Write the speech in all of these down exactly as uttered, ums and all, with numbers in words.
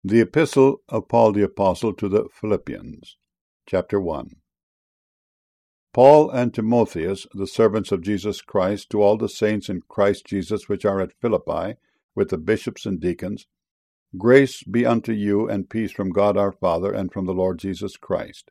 The Epistle of Paul the Apostle to the Philippians, Chapter one. Paul and Timotheus, the servants of Jesus Christ, to all the saints in Christ Jesus which are at Philippi, with the bishops and deacons, grace be unto you and peace from God our Father and from the Lord Jesus Christ.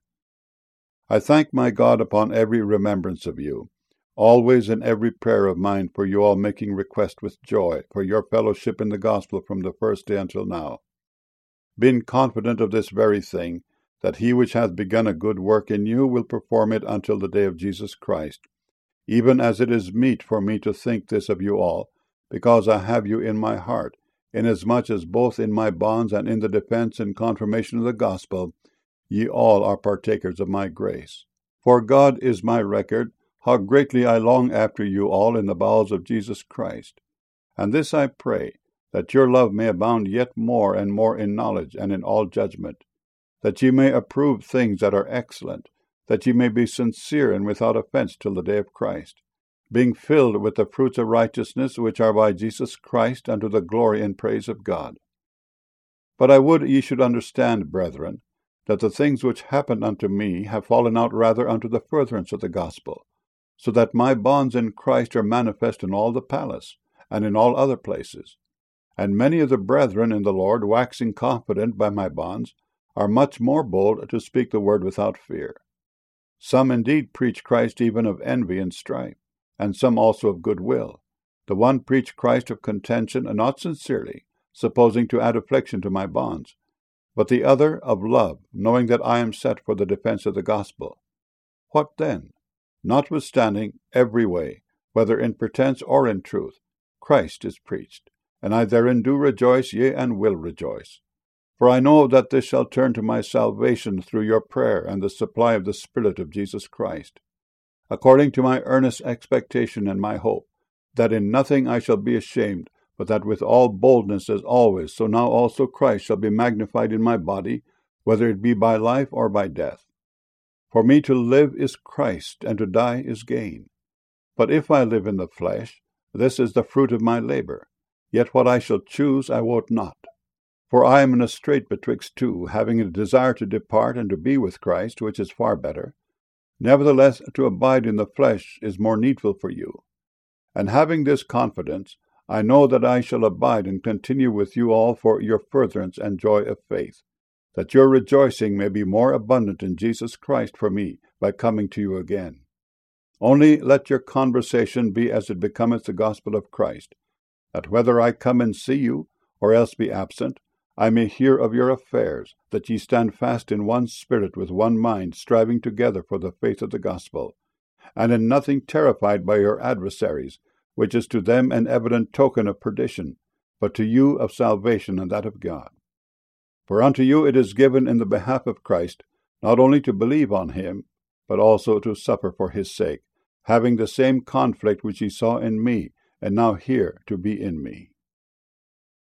I thank my God upon every remembrance of you, always in every prayer of mine for you all, making request with joy for your fellowship in the gospel from the first day until now, being confident of this very thing, that he which hath begun a good work in you will perform it until the day of Jesus Christ, even as it is meet for me to think this of you all, because I have you in my heart, inasmuch as both in my bonds and in the defense and confirmation of the gospel, ye all are partakers of my grace. For God is my record, how greatly I long after you all in the bowels of Jesus Christ. And this I pray, that your love may abound yet more and more in knowledge and in all judgment, that ye may approve things that are excellent, that ye may be sincere and without offense till the day of Christ, being filled with the fruits of righteousness which are by Jesus Christ unto the glory and praise of God. But I would ye should understand, brethren, that the things which happened unto me have fallen out rather unto the furtherance of the gospel, so that my bonds in Christ are manifest in all the palace, and in all other places. And many of the brethren in the Lord, waxing confident by my bonds, are much more bold to speak the word without fear. Some indeed preach Christ even of envy and strife, and some also of good will. The one preach Christ of contention, and not sincerely, supposing to add affliction to my bonds, but the other of love, knowing that I am set for the defense of the gospel. What then? Notwithstanding, every way, whether in pretense or in truth, Christ is preached. And I therein do rejoice, yea, and will rejoice. For I know that this shall turn to my salvation through your prayer and the supply of the Spirit of Jesus Christ, according to my earnest expectation and my hope, that in nothing I shall be ashamed, but that with all boldness as always, so now also Christ shall be magnified in my body, whether it be by life or by death. For me to live is Christ, and to die is gain. But if I live in the flesh, this is the fruit of my labor. Yet what I shall choose I wot not. For I am in a strait betwixt two, having a desire to depart and to be with Christ, which is far better. Nevertheless, to abide in the flesh is more needful for you. And having this confidence, I know that I shall abide and continue with you all for your furtherance and joy of faith, that your rejoicing may be more abundant in Jesus Christ for me by coming to you again. Only let your conversation be as it becometh the gospel of Christ, that whether I come and see you, or else be absent, I may hear of your affairs, that ye stand fast in one spirit with one mind, striving together for the faith of the gospel, and in nothing terrified by your adversaries, which is to them an evident token of perdition, but to you of salvation and that of God. For unto you it is given in the behalf of Christ, not only to believe on him, but also to suffer for his sake, having the same conflict which ye saw in me, and now here to be in me.